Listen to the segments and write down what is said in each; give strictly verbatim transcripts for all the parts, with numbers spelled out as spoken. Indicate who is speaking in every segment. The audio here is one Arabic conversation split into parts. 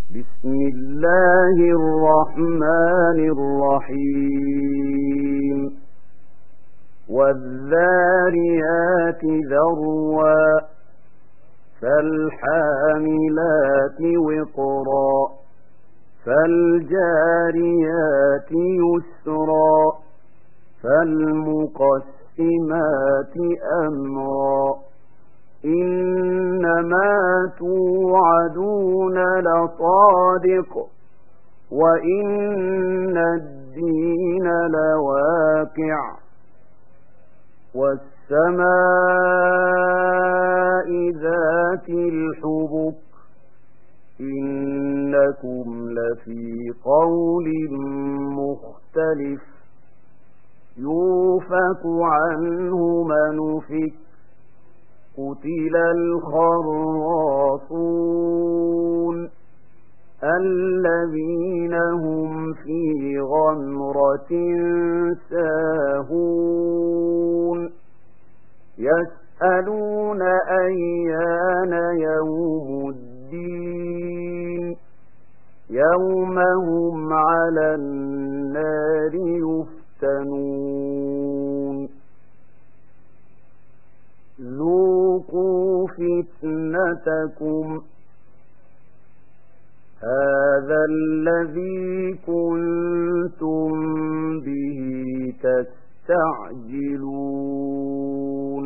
Speaker 1: بسم الله الرحمن الرحيم والذاريات ذروا فالحاملات وقرا فالجاريات يسرا فالمقسمات أمرا إنما توعدون لصادق وإن الدين لواقع والسماء ذات الحبك إنكم لفي قول مختلف يوفك عنه من أفك قتل الخراصون الذين هم في غمرة ساهون يسألون أيان يوم الدين يوم هم على النار يفتنون ذوقوا فتنتكم هذا الذي كنتم به تستعجلون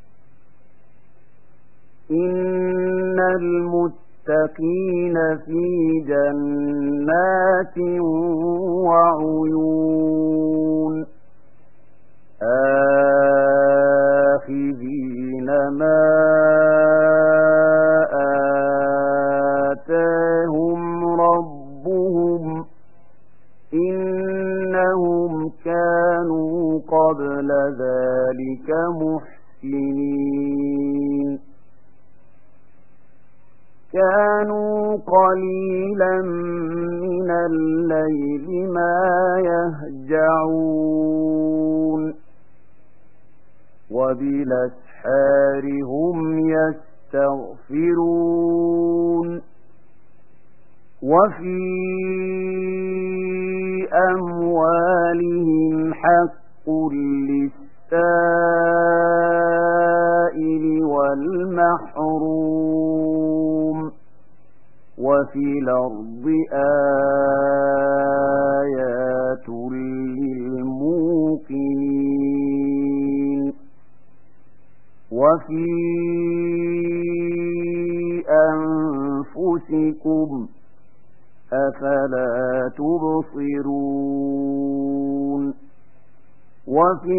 Speaker 1: إن المتقين في جنات وعيون آخذين ما آتاهم ربهم إنهم كانوا قبل ذلك محسنين كانوا قليلا من الليل ما يهجعون وبالأسحار هم يستغفرون وفي أموالهم حق للسائل والمحروم وفي الأرض آيات للموقنين وفي أنفسكم أفلا تبصرون وفي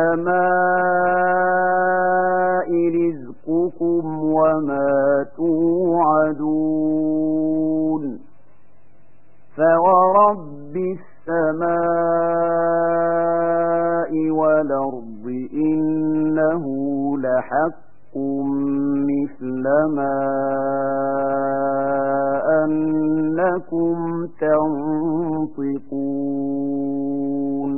Speaker 1: السماء رزقكم وما توعدون فورب السماء والأرض إنه لحق مثل ما أنكم تنطقون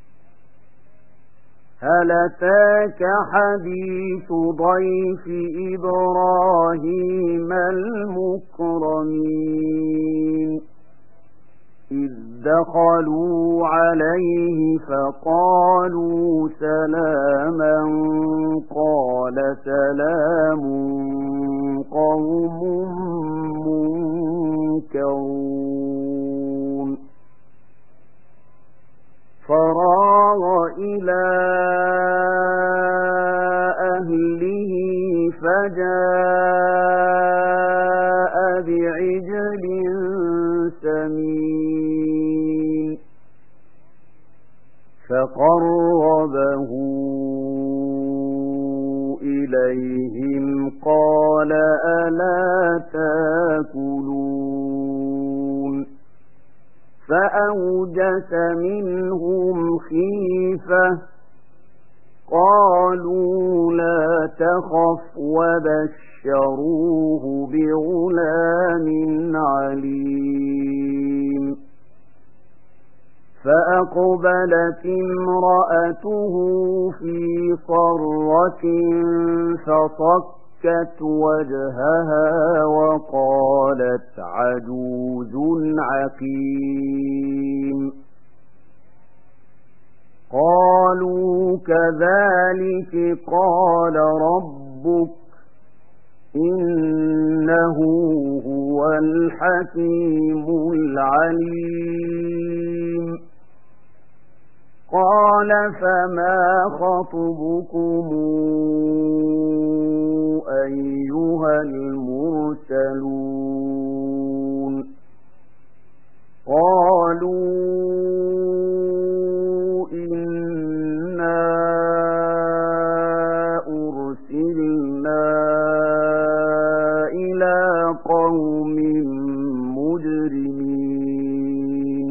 Speaker 1: هل أتاك حديث ضيف إبراهيم المكرمين إذ دخلوا عليه فقالوا سلاما قال سلام قوم منكرون فراغ إلى أهله فجاء بعجل سمين فقربه إليهم قال ألا تاكلون فأوجس منهم خيفة قالوا لا تخف وبشروه بغلام عليم فأقبلت امرأته في صرة فصكت فَصَكَّتْ وَجْهَهَا وَقَالَتْ عَجُوزٌ عَقِيمٌ قَالُوا كَذَلِكَ قَالَ رَبُّكِ إِنَّهُ هُوَ الْحَكِيمُ الْعَلِيمُ قَالَ فَمَا خَطْبُكُمْ أَيُّهَا الْمُرْسَلُونَ قَالُوا إِنَّا أُرْسِلْنَا إِلَى قَوْمٍ مُجْرِمِينَ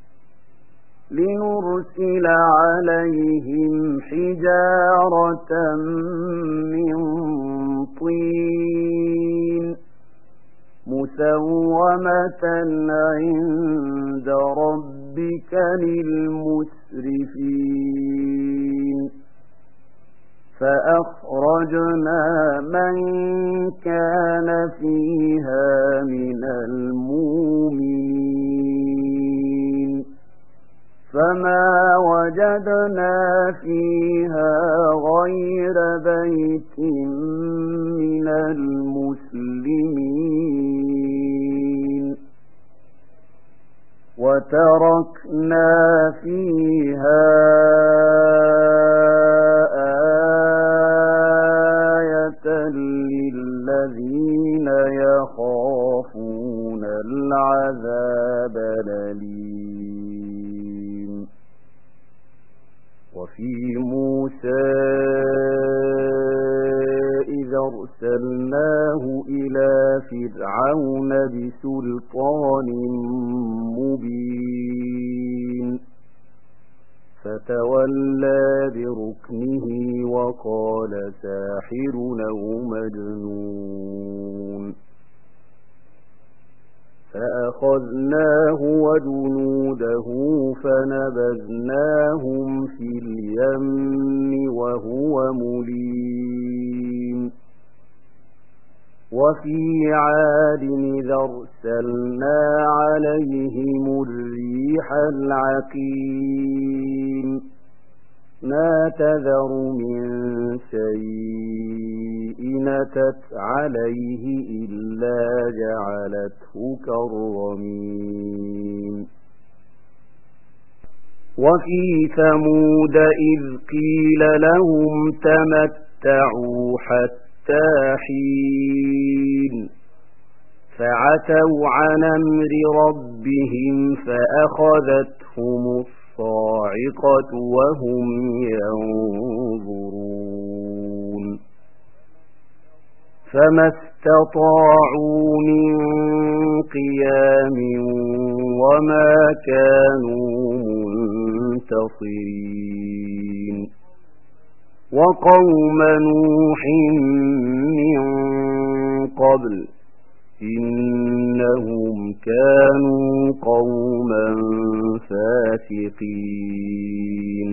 Speaker 1: لِنُرْسِلَ عَلَيْهِمْ حِجَارَةً مِّن طِينٍ مُّسَوَّمَةً عِندَ رَبِّكَ لِلْمُسْرِفِينَ فَأَخْرَجْنَا مَن كَانَ فِيهَا مِنَ الْمُؤْمِنِينَ فَمَا وَجَدْنَا فِيهَا غَيْرَ بَيْتٍ مِّنَ الْمُسْلِمِينَ وَتَرَكْنَا فِيهَا آيَةً لِّلَّذِينَ يَخَافُونَ الْعَذَابَ الْأَلِيمَ وَفِي مُوسَى إِذْ أَرْسَلْنَاهُ إِلَى فِرْعَوْنَ بِسُلْطَانٍ مُبِينٍ فَتَوَلَّى بِرُكْنِهِ وَقَالَ سَاحِرٌ أَوْ مَجْنُونٌ فَأَخَذْنَاهُ وَجُنُودَهُ فَنَبَذْنَاهُمْ فِي الْيَمِّ وَهُوَ مُلِيمٌ وَفِي عَادٍ إِذْ أَرْسَلْنَا عَلَيْهِمُ الرِّيحَ الْعَقِيمَ مَا تَذَرُ مِن شَيْءٍ أَتَتْ عَلَيْهِ إِلَّا جَعَلَتْهُ كَالرَّمِيمِ وَفِي ثَمُودَ إِذْ قِيلَ لَهُمْ تَمَتَّعُوا حَتَّىٰ حِينٍ فَعَتَوْا عَنْ أَمْرِ رَبِّهِمْ فَأَخَذَتْهُمُ الصَّاعِقَةُ وَهُمْ يَنظُرُونَ فَمَا اسْتَطَاعُوا مِنْ قِيَامٍ وَمَا كَانُوا مُنْتَصِرِينَ وَقَوْمَ نُوحٍ مِنْ قَبْلُ إِنَّهُمْ كَانُوا قَوْمًا فَاسِقِينَ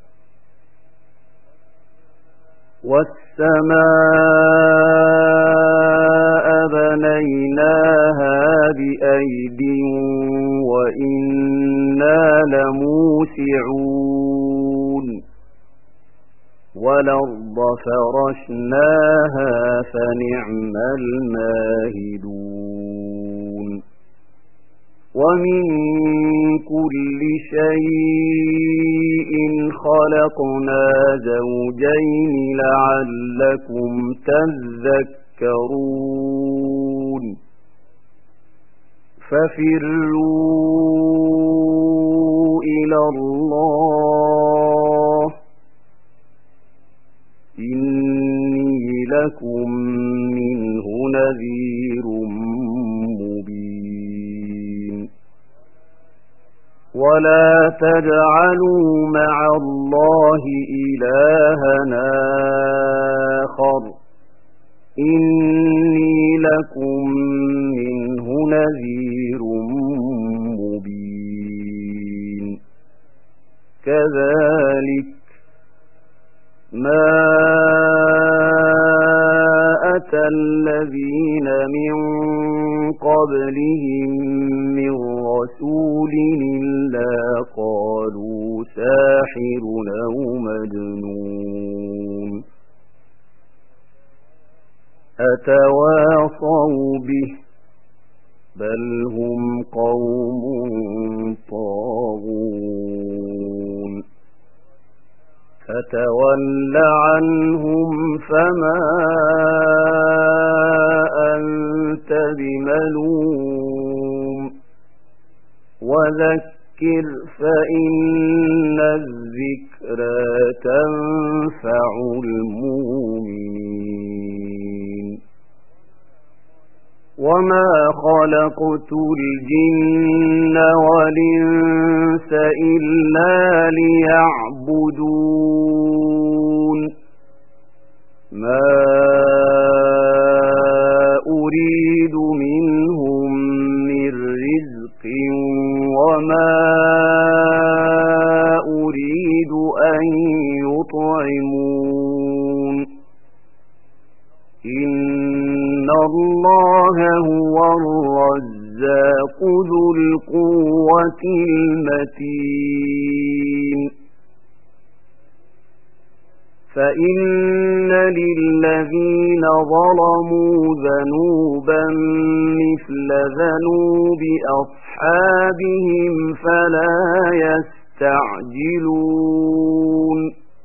Speaker 1: وَالسَّمَاءَ بَنَيْنَاهَا بِأَيْدٍ وَإِنَّا لَمُوسِعُونَ وَالْأَرْضَ فَرَشْنَاهَا فَنِعْمَ الْمَاهِدُونَ وَمِنْ كُلِّ شَيْءٍ خَلَقْنَا زَوْجَيْنِ لَعَلَّكُمْ تَذَكَّرُونَ فَفِرُّوا إِلَى اللَّهِ إِنِّي لَكُمْ مِنْهُ نَذِيرٌ مُبِينٌ وَلَا تَجْعَلُوا مَعَ اللَّهِ إِلَٰهًا آخَرَ إِنِّي لَكُمْ مِنْهُ نَذِيرٌ مُبِينٌ كَذَلِكَ مَا أتى الذين من قبلهم من رسول إلا قالوا ساحر أو مجنون أتواصوا به بل هم قوم طاغون فتول عنهم فما أنت بملوم وذكر فإن الذكرى تنفع المؤمنين وما خلقت الجن والإنس إلا ليعبدون ما أريد منهم من رزق وما أريد أن يطعمون إن الله هو الرزاق ذو القوة المتين فإن للذين ظلموا ذنوبا مثل ذنوب أصحابهم فلا يستعجلون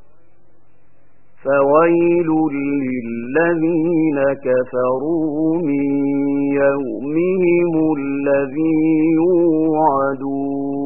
Speaker 1: فويل للذين كفروا من يومهم الذي يوعدون